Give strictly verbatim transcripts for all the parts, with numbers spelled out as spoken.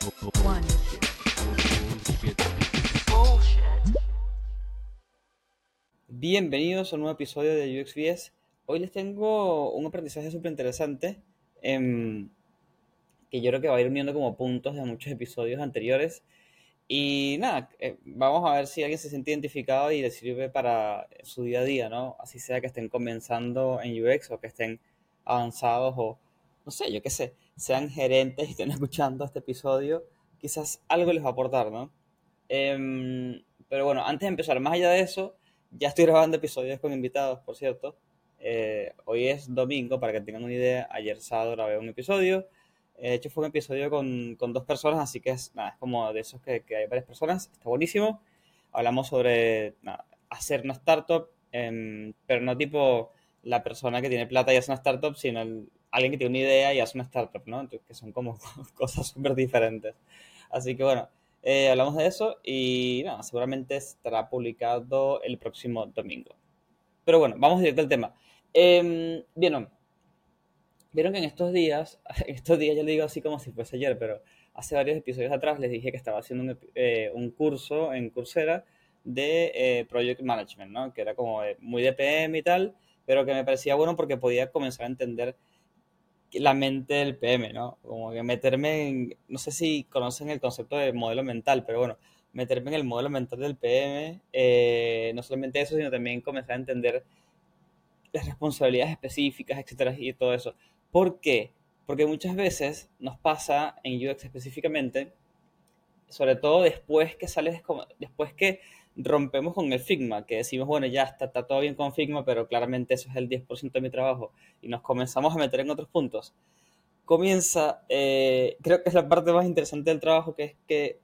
One. Bienvenidos a un nuevo episodio de U X V S. Hoy les tengo un aprendizaje súper interesante em, que yo creo que va a ir uniendo como puntos de muchos episodios anteriores. Y nada, eh, vamos a ver si alguien se siente identificado y le sirve para su día a día, ¿no? Así sea que estén comenzando en U X o que estén avanzados o, no sé, yo qué sé, sean gerentes y estén escuchando este episodio, quizás algo les va a aportar, ¿no? Em, pero bueno, antes de empezar, más allá de eso, ya estoy grabando episodios con invitados, por cierto. Eh, hoy es domingo, para que tengan una idea. Ayer sábado grabé un episodio. Eh, De hecho, fue un episodio con, con dos personas, así que es, nada, es como de esos que, que hay varias personas. Está buenísimo. Hablamos sobre nada, hacer una startup, em, pero no tipo la persona que tiene plata y hace una startup, sino el- alguien que tiene una idea y hace una startup, ¿no? Entonces, que son como cosas súper diferentes. Así que bueno, eh, hablamos de eso y nada, seguramente estará publicado el próximo domingo. Pero bueno, vamos directo al tema. Eh, ¿vieron? Vieron que en estos días, en estos días yo le digo así como si fuese ayer, pero hace varios episodios atrás les dije que estaba haciendo un, epi- eh, un curso en Coursera de eh, Project Management, ¿no? Que era como de- muy de P M y tal, pero que me parecía bueno porque podía comenzar a entender la mente del P M, ¿no? Como que meterme en, no sé si conocen el concepto de modelo mental, pero bueno, meterme en el modelo mental del P M, eh, no solamente eso, sino también comenzar a entender las responsabilidades específicas, etcétera, y todo eso. ¿Por qué? Porque muchas veces nos pasa en U X específicamente, sobre todo después que sales, como- después que rompemos con el Figma, que decimos, bueno, ya está, está todo bien con Figma, pero claramente eso es el diez por ciento de mi trabajo, y nos comenzamos a meter en otros puntos. Comienza, eh, creo que es la parte más interesante del trabajo, que es que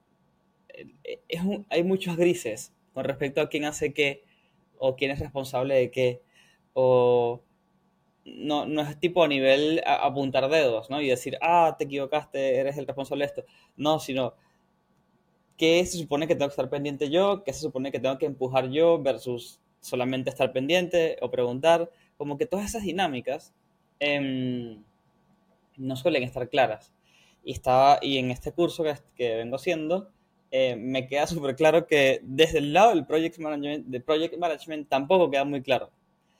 eh, es un- hay muchos grises con respecto a quién hace qué, o quién es responsable de qué, o no, no es tipo a nivel a- apuntar dedos, ¿no? Y decir, ah, te equivocaste, eres el responsable de esto. No, sino, ¿qué se supone que tengo que estar pendiente yo? ¿Qué se supone que tengo que empujar yo versus solamente estar pendiente o preguntar? Como que todas esas dinámicas em, no suelen estar claras. Y, estaba, y en este curso que, que vengo haciendo, eh, me queda súper claro que desde el lado del project management, de project management tampoco queda muy claro.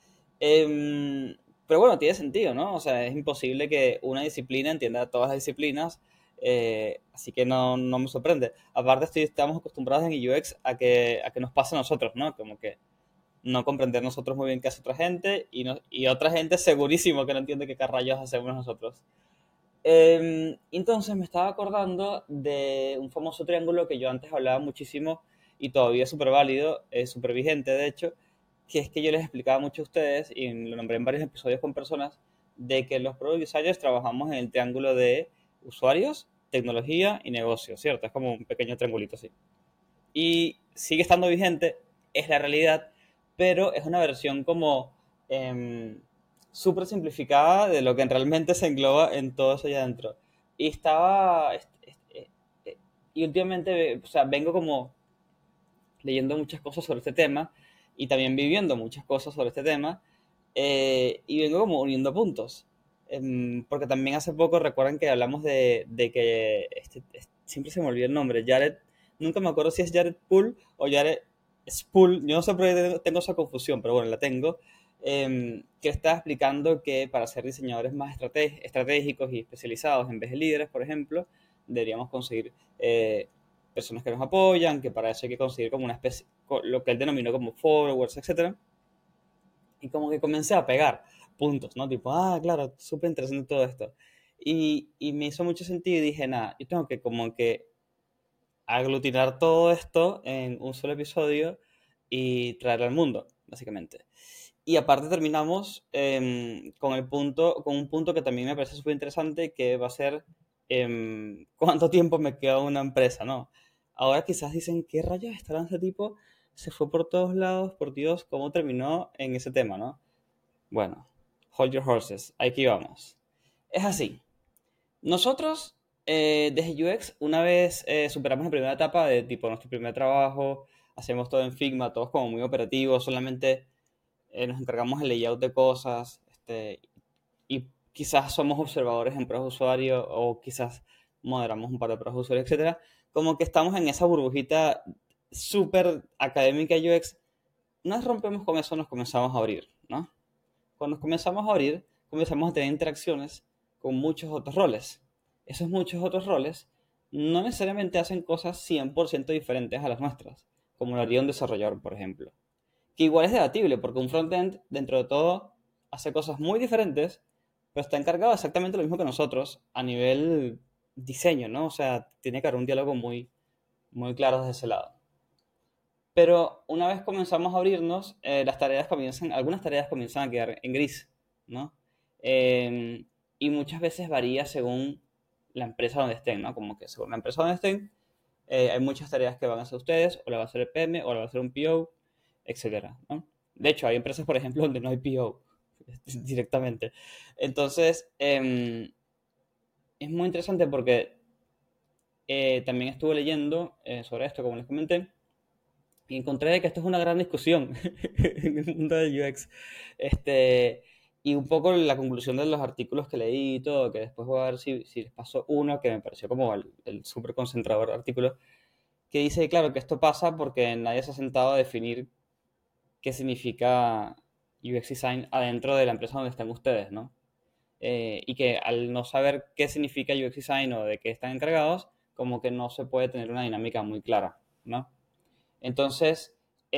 Eh, pero bueno, tiene sentido, ¿no? O sea, es imposible que una disciplina entienda todas las disciplinas, eh, así que no, no me sorprende. Aparte, estoy, estamos acostumbrados en U X a que, a que nos pase a nosotros, ¿no? Como que no comprender nosotros muy bien qué hace otra gente y, no, y otra gente segurísimo que no entiende qué carrayos hacemos nosotros. Eh, entonces me estaba acordando de un famoso triángulo que yo antes hablaba muchísimo y todavía es súper válido, es súper vigente de hecho, que es que yo les explicaba mucho a ustedes y lo nombré en varios episodios con personas, de que los product designers trabajamos en el triángulo de usuarios, tecnología y negocio, ¿cierto? Es como un pequeño triangulito así. Y sigue estando vigente, es la realidad, pero es una versión como eh, súper simplificada de lo que realmente se engloba en todo eso allá adentro. Y estaba, est- est- eh, eh, y últimamente, o sea, vengo como leyendo muchas cosas sobre este tema y también viviendo muchas cosas sobre este tema, eh, y vengo como uniendo puntos. Em, porque también hace poco recuerdan que hablamos de, de que este, este- siempre se me olvida el nombre, Jared, nunca me acuerdo si es Jared Poole o Jared Spool, yo no sé por qué tengo, tengo esa confusión, pero bueno, la tengo, em, que está explicando que para ser diseñadores más estrate- estratégicos y especializados en vez de líderes, por ejemplo, deberíamos conseguir eh, personas que nos apoyan, que para eso hay que conseguir como una especie, lo que él denominó como followers, etcétera. Y como que comencé a pegar puntos, ¿no? Tipo, ah, claro, súper interesante todo esto. Y, y me hizo mucho sentido y dije, nada, yo tengo que como que aglutinar todo esto en un solo episodio y traerlo al mundo, básicamente. Y aparte terminamos eh, con el punto, con un punto que también me parece súper interesante, que va a ser eh, cuánto tiempo me queda una empresa, ¿no? Ahora quizás dicen, ¿qué rayos estará ese tipo? Se fue por todos lados, por Dios, ¿cómo terminó en ese tema, no? Bueno, hold your horses, aquí vamos. Es así. Nosotros, eh, desde U X, una vez eh, superamos la primera etapa de tipo nuestro primer trabajo, hacemos todo en Figma, todos como muy operativos, solamente eh, nos encargamos del layout de cosas, este, y quizás somos observadores en pruebas de usuario, o quizás moderamos un par de pruebas de usuario, etcétera. Como que estamos en esa burbujita súper académica U X. Una vez rompemos con eso, nos comenzamos a abrir, ¿no? Cuando nos comenzamos a abrir, comenzamos a tener interacciones con muchos otros roles. Esos muchos otros roles no necesariamente hacen cosas cien por ciento diferentes a las nuestras, como lo haría un desarrollador, por ejemplo. Que igual es debatible, porque un frontend, dentro de todo, hace cosas muy diferentes, pero está encargado exactamente lo mismo que nosotros a nivel diseño, ¿no? O sea, tiene que haber un diálogo muy, muy claro desde ese lado. Pero una vez comenzamos a abrirnos, eh, las tareas comienzan, algunas tareas comienzan a quedar en gris, ¿no? Eh, y muchas veces varía según la empresa donde estén, ¿no? Como que según la empresa donde estén, eh, hay muchas tareas que van a hacer ustedes, o la va a hacer el P M, o la va a hacer un P O, etcétera, ¿no? De hecho, hay empresas, por ejemplo, donde no hay P O directamente. Entonces, eh, es muy interesante porque eh, también estuve leyendo eh, sobre esto, como les comenté, y encontré que esto es una gran discusión en el mundo del U X. Este, y un poco la conclusión de los artículos que leí y todo, que después voy a ver si, si les paso uno que me pareció como el, el súper concentrador artículo, que dice, claro, que esto pasa porque nadie se ha sentado a definir qué significa U X Design adentro de la empresa donde están ustedes, ¿no? Eh, y que al no saber qué significa U X Design o de qué están encargados, como que no se puede tener una dinámica muy clara, ¿no? Entonces,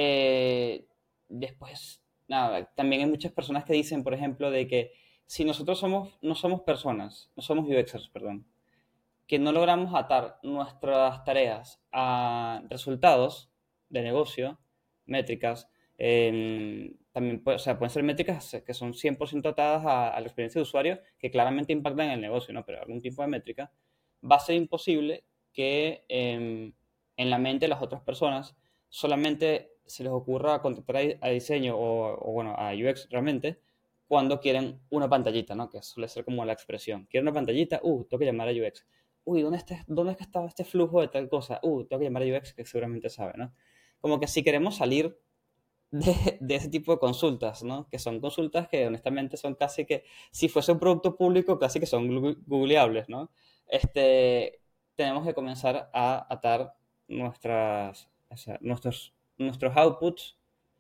eh, después, nada, también hay muchas personas que dicen, por ejemplo, de que si nosotros somos, no somos personas, no somos U Xers, perdón, que no logramos atar nuestras tareas a resultados de negocio, métricas, eh, también puede- o sea, pueden ser métricas que son cien por ciento atadas a, a la experiencia de usuario, que claramente impactan en el negocio, ¿no? Pero algún tipo de métrica, va a ser imposible que eh, en la mente de las otras personas solamente se les ocurra contactar a, a diseño o, o, bueno, a U X realmente cuando quieren una pantallita, ¿no? Que suele ser como la expresión. Quieren una pantallita, uh, tengo que llamar a U X. Uy, ¿dónde, está, ¿dónde es que estaba este flujo de tal cosa? Uh, tengo que llamar a U X que seguramente sabe, ¿no? Como que si queremos salir de, de ese tipo de consultas, ¿no? Que son consultas que honestamente son casi que, si fuese un producto público, casi que son googleables, ¿no? Este, tenemos que comenzar a atar nuestras, o sea, nuestros, nuestros outputs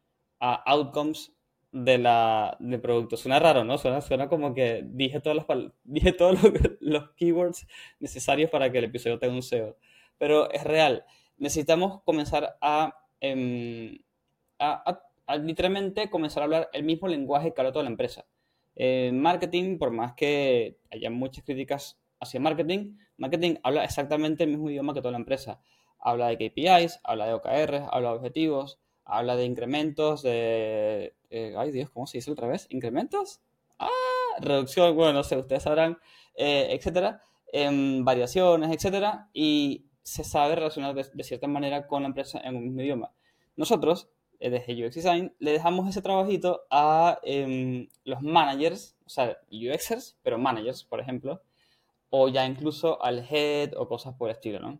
a outcomes de la, del producto. Suena raro, ¿no? Suena, suena como que dije, todas las, dije todos los, los keywords necesarios para que el episodio tenga un S E O. Pero es real. Necesitamos comenzar a, eh, a, a, a, literalmente comenzar a hablar el mismo lenguaje que habla toda la empresa. Eh, marketing, por más que haya muchas críticas hacia marketing, marketing habla exactamente el mismo idioma que toda la empresa. Habla de K P Is, habla de O K Rs, habla de objetivos, habla de incrementos, de... eh, ay Dios, ¿cómo se dice otra vez? ¿Incrementos? Ah, reducción, bueno, no sé, ustedes sabrán, eh, etcétera, em, variaciones, etcétera, y se sabe relacionar de, de cierta manera con la empresa en un mismo idioma. Nosotros, eh, desde U X Design, le dejamos ese trabajito a em, los managers, o sea, UXers, pero managers, por ejemplo, o ya incluso al head o cosas por el estilo, ¿no?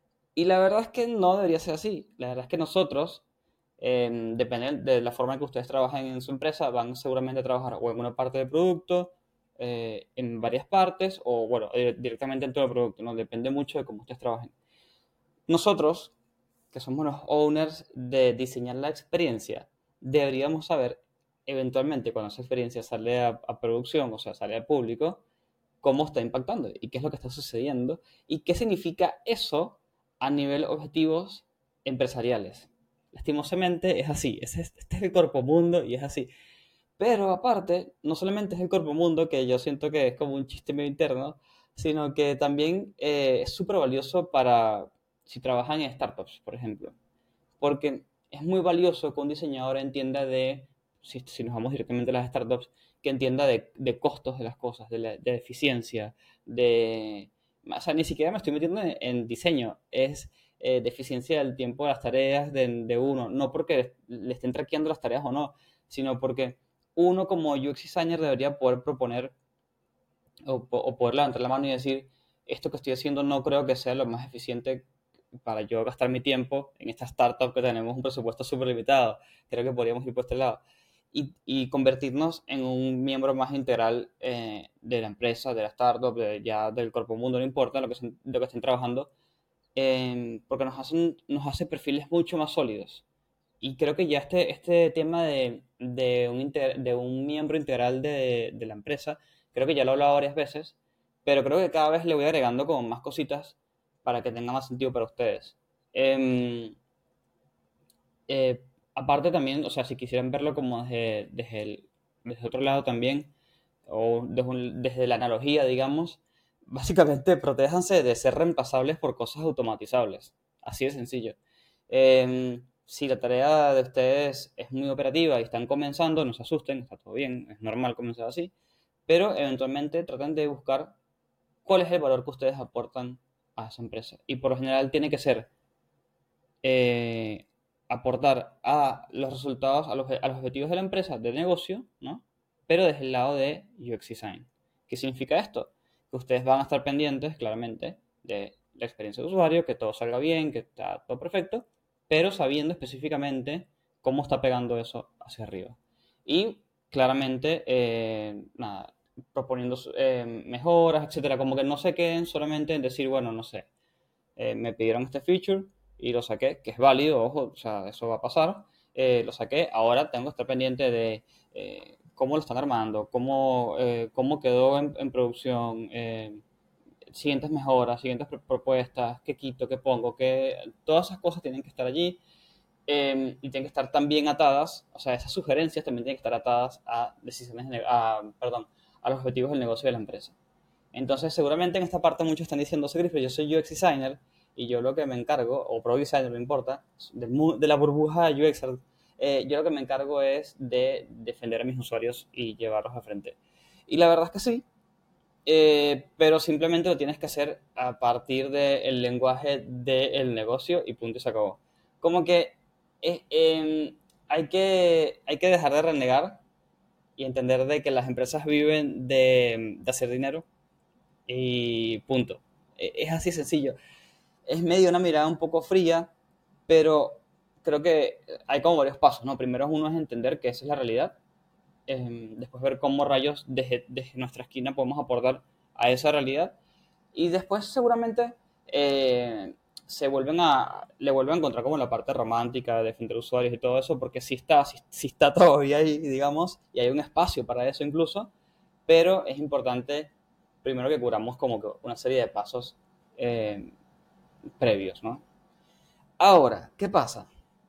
Y la verdad es que no debería ser así. La verdad es que nosotros, eh, depende de la forma en que ustedes trabajen en su empresa, van seguramente a trabajar o en una parte del producto, eh, en varias partes, o bueno, eh, directamente en todo el producto, ¿no? Depende mucho de cómo ustedes trabajen. Nosotros, que somos los owners de diseñar la experiencia, deberíamos saber, eventualmente, cuando esa experiencia sale a, a producción, o sea, sale al público, cómo está impactando y qué es lo que está sucediendo y qué significa eso a nivel objetivos empresariales. Lastimosamente es así, este es el corpo mundo y es así. Pero aparte, no solamente es el corpo mundo, que yo siento que es como un chiste medio interno, sino que también eh, es súper valioso para si trabajan en startups, por ejemplo. Porque es muy valioso que un diseñador entienda de, si, si nos vamos directamente a las startups, que entienda de, de costos de las cosas, de, la, de eficiencia, de... O sea, ni siquiera me estoy metiendo en, en diseño, es eh, de eficiencia del tiempo de las tareas de, de uno, no porque le estén traqueando las tareas o no, sino porque uno como U X designer debería poder proponer o, o poder levantar la mano y decir, esto que estoy haciendo no creo que sea lo más eficiente para yo gastar mi tiempo en esta startup que tenemos un presupuesto súper limitado. Creo que podríamos ir por este lado. y, y convertirnos en un miembro más integral eh, de la empresa, de la startup, de- ya del corpo mundo, no importa lo que, estén- lo que estén trabajando, eh, porque nos hacen, nos hace perfiles mucho más sólidos. Y creo que ya este, este tema de, de un, inte- de un miembro integral de, de la empresa, creo que ya lo he hablado varias veces, pero creo que cada vez le voy agregando como más cositas para que tenga más sentido para ustedes. Em, eh, Aparte también, o sea, si quisieran verlo como desde, desde, el- desde otro lado también, o desde, un- desde la analogía, digamos, básicamente protéjanse de ser reemplazables por cosas automatizables. Así de sencillo. Eh, si la tarea de ustedes es muy operativa y están comenzando, no se asusten, está todo bien, es normal comenzar así, pero eventualmente traten de buscar cuál es el valor que ustedes aportan a esa empresa. Y por lo general tiene que ser eh, aportar a los resultados, a los, a los objetivos de la empresa de negocio, ¿no? Pero desde el lado de U X Design. ¿Qué significa esto? Que ustedes van a estar pendientes, claramente, de la experiencia de usuario, que todo salga bien, que está todo perfecto, pero sabiendo específicamente cómo está pegando eso hacia arriba. Y claramente, eh, nada, proponiendo eh, mejoras, etcétera, como que no se queden solamente en decir, bueno, no sé, eh, me pidieron este feature y lo saqué, que es válido, ojo, o sea, eso va a pasar. Eh, lo saqué, ahora tengo que estar pendiente de eh, cómo lo están armando, cómo, eh, cómo quedó en, en producción, eh, siguientes mejoras, siguientes pr- propuestas, qué quito, qué pongo, qué, todas esas cosas tienen que estar allí eh, y tienen que estar también atadas, o sea, esas sugerencias también tienen que estar atadas a decisiones, de, a, perdón, a los objetivos del negocio de la empresa. Entonces, seguramente en esta parte muchos están diciendo, sí, pero yo soy U X designer y yo lo que me encargo, o pro designer, no importa, del mu- de la burbuja U X, eh, yo lo que me encargo es de defender a mis usuarios y llevarlos a frente. Y la verdad es que sí, eh, pero simplemente lo tienes que hacer a partir del lenguaje del negocio y punto y se acabó. Como que eh, em, hay que hay que dejar de renegar y entender de que las empresas viven de, de hacer dinero y punto. E- Es así sencillo. Es medio una mirada un poco fría, pero creo que hay como varios pasos, ¿no? Primero uno es entender que esa es la realidad, eh, después ver cómo rayos desde, desde nuestra esquina podemos aportar a esa realidad y después seguramente eh, se vuelven a, le vuelven a encontrar como la parte romántica de defender usuarios y todo eso, porque sí está, sí, sí está todavía ahí, digamos, y hay un espacio para eso incluso, pero es importante primero que curamos como que una serie de pasos eh, previos, ¿no? Ahora, ¿qué pasa?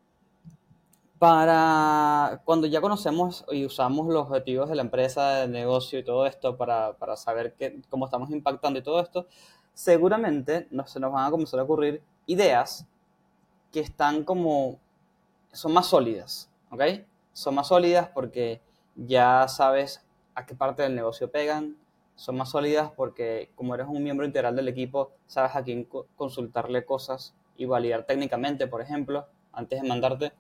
Para cuando ya conocemos y usamos los objetivos de la empresa, del negocio y todo esto para, para saber qué, cómo estamos impactando y todo esto, seguramente nos, se nos van a comenzar a ocurrir ideas que están como, son más sólidas, ¿ok? Son más sólidas porque ya sabes a qué parte del negocio pegan, son más sólidas porque como eres un miembro integral del equipo, sabes a quién co- consultarle cosas y validar técnicamente, por ejemplo, antes de mandarte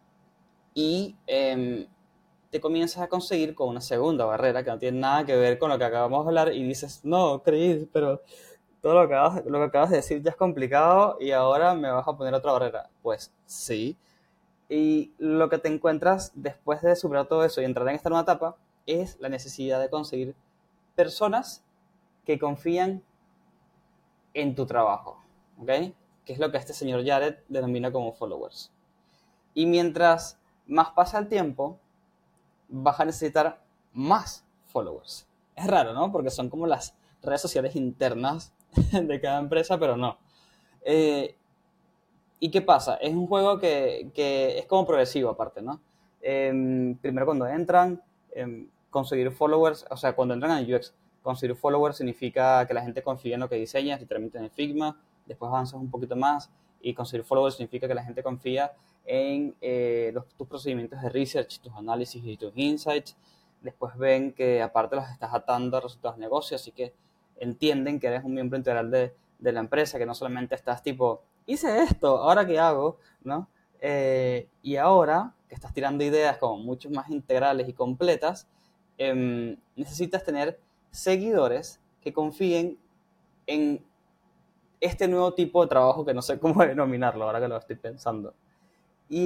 y eh, te comienzas a conseguir con una segunda barrera que no tiene nada que ver con lo que acabamos de hablar y dices, no, Chris, pero todo lo que, acabas, lo que acabas de decir ya es complicado y ahora me vas a poner otra barrera. Pues sí. Y lo que te encuentras después de superar todo eso y entrar en esta nueva etapa es la necesidad de conseguir personas que confían en tu trabajo, ¿ok? Que es lo que este señor Jared denomina como followers. Y mientras más pasa el tiempo, vas a necesitar más followers. Es raro, ¿no? Porque son como las redes sociales internas de cada empresa, pero no. Eh, ¿Y qué pasa? Es un juego que, que es como progresivo aparte, ¿no? Eh, primero cuando entran, eh, conseguir followers, o sea, cuando entran en U X, conseguir followers significa que la gente confía en lo que diseñas, literalmente en el Figma, después avanzas un poquito más y conseguir followers significa que la gente confía en eh, los, tus procedimientos de research, tus análisis y tus insights. Después ven que aparte los estás atando a resultados de negocio, así que entienden que eres un miembro integral de, de la empresa, que no solamente estás tipo hice esto, ¿ahora qué hago? ¿No? Eh, y ahora que estás tirando ideas como mucho más integrales y completas, eh, necesitas tener seguidores que confíen en este nuevo tipo de trabajo que no sé cómo denominarlo ahora que lo estoy pensando. Y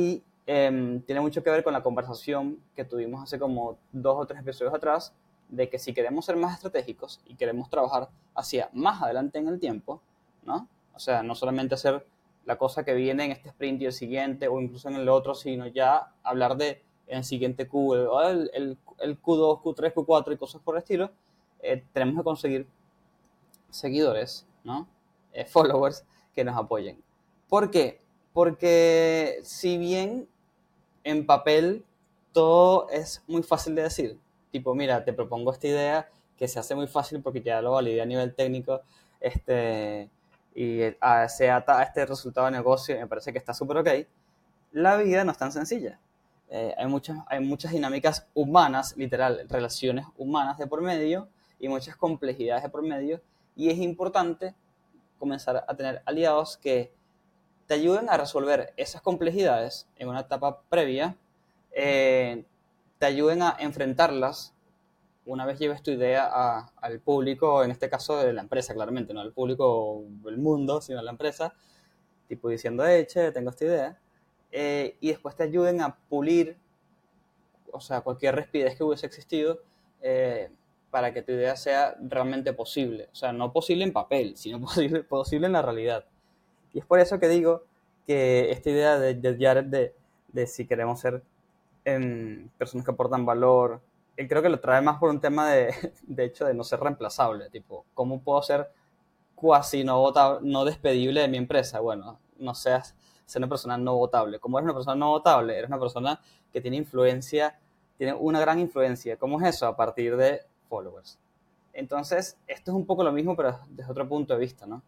em, tiene mucho que ver con la conversación que tuvimos hace como dos o tres episodios atrás, de que si queremos ser más estratégicos y queremos trabajar hacia más adelante en el tiempo, ¿no? O sea, no solamente hacer la cosa que viene en este sprint y el siguiente, o incluso en el otro, sino ya hablar de en el siguiente Q, el, el, el Q dos, Q tres, Q cuatro y cosas por el estilo, eh, tenemos que conseguir seguidores, ¿no? Eh, followers que nos apoyen. ¿Por qué? Porque si bien en papel todo es muy fácil de decir, tipo, mira, te propongo esta idea que se hace muy fácil porque ya lo validé a nivel técnico, este, y a, se ata a este resultado de negocio y me parece que está súper ok, la vida no es tan sencilla. Eh, hay, muchas, hay muchas dinámicas humanas, literal, relaciones humanas de por medio y muchas complejidades de por medio, y es importante comenzar a tener aliados que te ayuden a resolver esas complejidades en una etapa previa, eh, te ayuden a enfrentarlas una vez lleves tu idea a, al público, en este caso de la empresa, claramente, no al público del mundo, sino a la empresa, tipo diciendo, hey, che, tengo esta idea, eh, y después te ayuden a pulir, o sea, cualquier rispidez que hubiese existido, eh, para que tu idea sea realmente posible. O sea, no posible en papel, sino posible, posible en la realidad. Y es por eso que digo que esta idea de, de Jared de, de si queremos ser em, personas que aportan valor, él creo que lo trae más por un tema de, de hecho de no ser reemplazable, tipo, ¿cómo puedo ser cuasi no votable, no despedible de mi empresa? Bueno, no seas ser una persona no votable. ¿Cómo eres una persona no votable? Eres una persona que tiene influencia, tiene una gran influencia. ¿Cómo es eso? A partir de followers. Entonces, esto es un poco lo mismo, pero desde otro punto de vista, ¿no?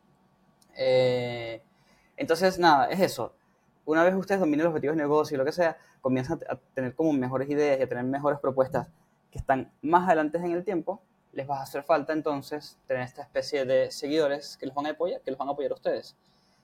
Eh, entonces, nada, es eso. Una vez ustedes dominen los objetivos de negocio y lo que sea, comienzan a tener como mejores ideas y a tener mejores propuestas que están más adelante en el tiempo, les va a hacer falta entonces tener esta especie de seguidores que los van a apoyar, que los van a apoyar a ustedes.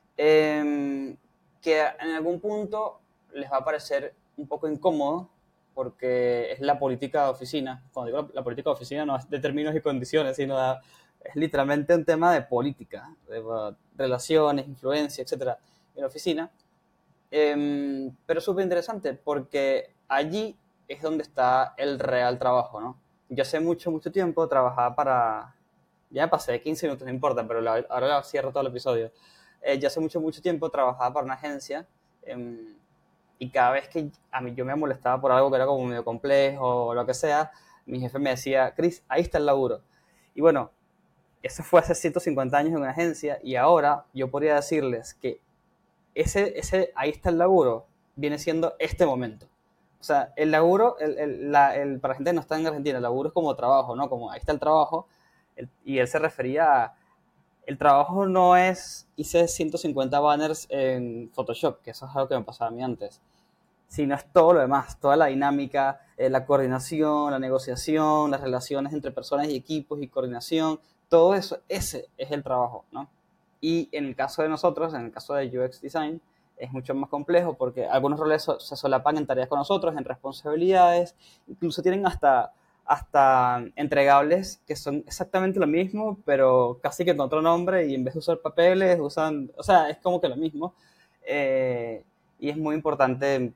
Eh, que en algún punto les va a parecer un poco incómodo porque es la política de oficina. Cuando digo la, la política de oficina no es de términos y condiciones, sino de, es literalmente un tema de política, de uh, relaciones, influencia, etcétera, en la oficina. Eh, pero súper interesante porque allí es donde está el real trabajo, ¿no? Yo hace mucho, mucho tiempo trabajaba para... Ya me pasé de quince minutos, no importa, pero la, ahora cierro todo el episodio. Eh, yo hace mucho, mucho tiempo trabajaba para una agencia, eh, y cada vez que a mí yo me molestaba por algo que era como medio complejo o lo que sea, mi jefe me decía, Chris, ahí está el laburo. Y bueno, eso fue hace ciento cincuenta años en una agencia y ahora yo podría decirles que ese, ese ahí está el laburo viene siendo este momento. O sea, el laburo, el, el, la, el, para la gente que no está en Argentina, el laburo es como trabajo, ¿no? Como ahí está el trabajo. El, y él se refería a, el trabajo no es, hice ciento cincuenta banners en Photoshop, que eso es algo que me pasaba a mí antes, sino es todo lo demás, toda la dinámica, eh, la coordinación, la negociación, las relaciones entre personas y equipos y coordinación, todo eso, ese es el trabajo, ¿no? Y en el caso de nosotros, en el caso de U X Design, es mucho más complejo porque algunos roles so, se solapan en tareas con nosotros, en responsabilidades, incluso tienen hasta, hasta entregables que son exactamente lo mismo, pero casi que con otro nombre y en vez de usar papeles, usan, o sea, es como que lo mismo. Eh, y es muy importante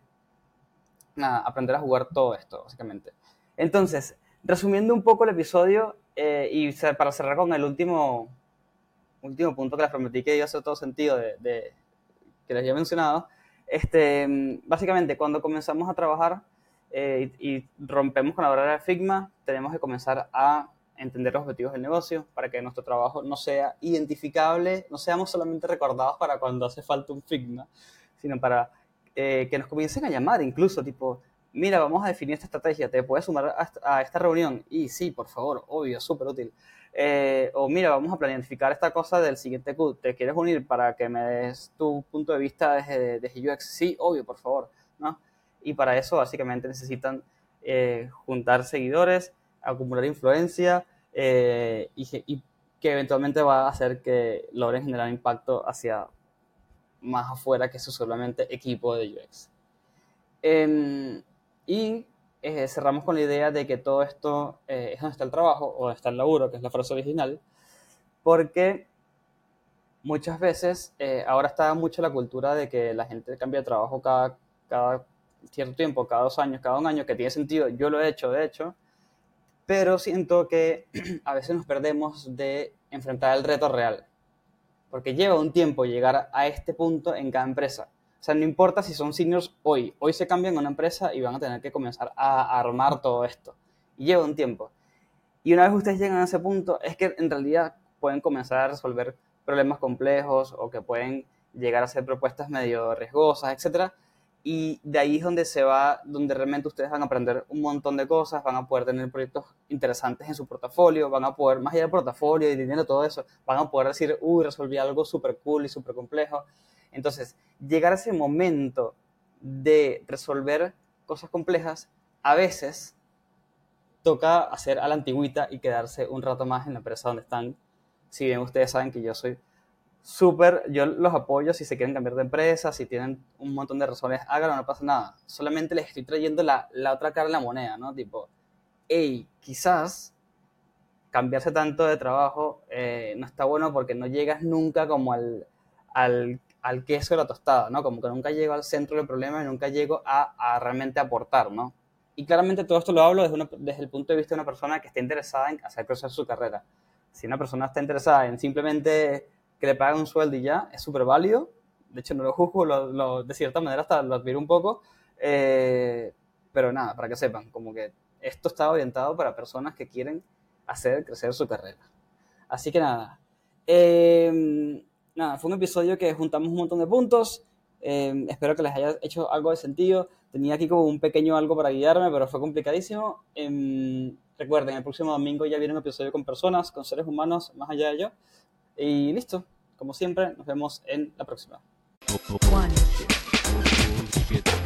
nada, aprender a jugar todo esto, básicamente. Entonces, resumiendo un poco el episodio, eh, y para cerrar con el último, último punto que les prometí que iba a hacer todo sentido de, de que les había mencionado, este, básicamente cuando comenzamos a trabajar eh, y, y rompemos con la barrera de Figma, tenemos que comenzar a entender los objetivos del negocio para que nuestro trabajo no sea identificable, no seamos solamente recordados para cuando hace falta un Figma, sino para eh, que nos comiencen a llamar incluso, tipo, mira, vamos a definir esta estrategia, ¿te puedes sumar a, a esta reunión? Y sí, por favor, obvio, súper útil. Eh, o mira, vamos a planificar esta cosa del siguiente Q, ¿te quieres unir para que me des tu punto de vista desde, desde U X? Sí, obvio, por favor, ¿no? Y para eso básicamente necesitan eh, juntar seguidores, acumular influencia, eh, y, y que eventualmente va a hacer que logren generar impacto hacia más afuera que su solamente equipo de U X. Eh, y eh, cerramos con la idea de que todo esto eh, es donde está el trabajo o donde está el laburo, que es la frase original, porque muchas veces eh, ahora está mucho la cultura de que la gente cambia de trabajo cada, cada cierto tiempo, cada dos años, cada un año, que tiene sentido, yo lo he hecho, de hecho, pero siento que a veces nos perdemos de enfrentar el reto real, porque lleva un tiempo llegar a este punto en cada empresa. O sea, no importa si son seniors hoy, hoy se cambian a una empresa y van a tener que comenzar a armar todo esto. Y lleva un tiempo. Y una vez ustedes llegan a ese punto, es que en realidad pueden comenzar a resolver problemas complejos o que pueden llegar a hacer propuestas medio riesgosas, etcétera. Y de ahí es donde se va, donde realmente ustedes van a aprender un montón de cosas, van a poder tener proyectos interesantes en su portafolio, van a poder, más allá del portafolio y dinero, todo eso, van a poder decir, uy, resolví algo súper cool y súper complejo. Entonces, llegar a ese momento de resolver cosas complejas, a veces toca hacer a la antigüita y quedarse un rato más en la empresa donde están. Si bien ustedes saben que yo soy súper, yo los apoyo si se quieren cambiar de empresa, si tienen un montón de razones, háganlo, no pasa nada. Solamente les estoy trayendo la, la otra cara de la moneda, ¿no? Tipo, hey, quizás cambiarse tanto de trabajo eh, no está bueno porque no llegas nunca como al, al, al queso de la tostada, ¿no? Como que nunca llego al centro del problema y nunca llego a, a realmente aportar, ¿no? Y claramente todo esto lo hablo desde, una, desde el punto de vista de una persona que esté interesada en hacer crecer su carrera. Si una persona está interesada en simplemente que le paguen un sueldo y ya, es súper válido. De hecho, no lo juzgo, lo, lo, de cierta manera hasta lo admiro un poco. Eh, pero nada, para que sepan, como que esto está orientado para personas que quieren hacer crecer su carrera. Así que nada. Eh, nada, fue un episodio que juntamos un montón de puntos. Eh, espero que les haya hecho algo de sentido. Tenía aquí como un pequeño algo para guiarme, pero fue complicadísimo. Eh, recuerden, el próximo domingo ya viene un episodio con personas, con seres humanos, más allá de yo. Y listo. Como siempre, nos vemos en la próxima. One.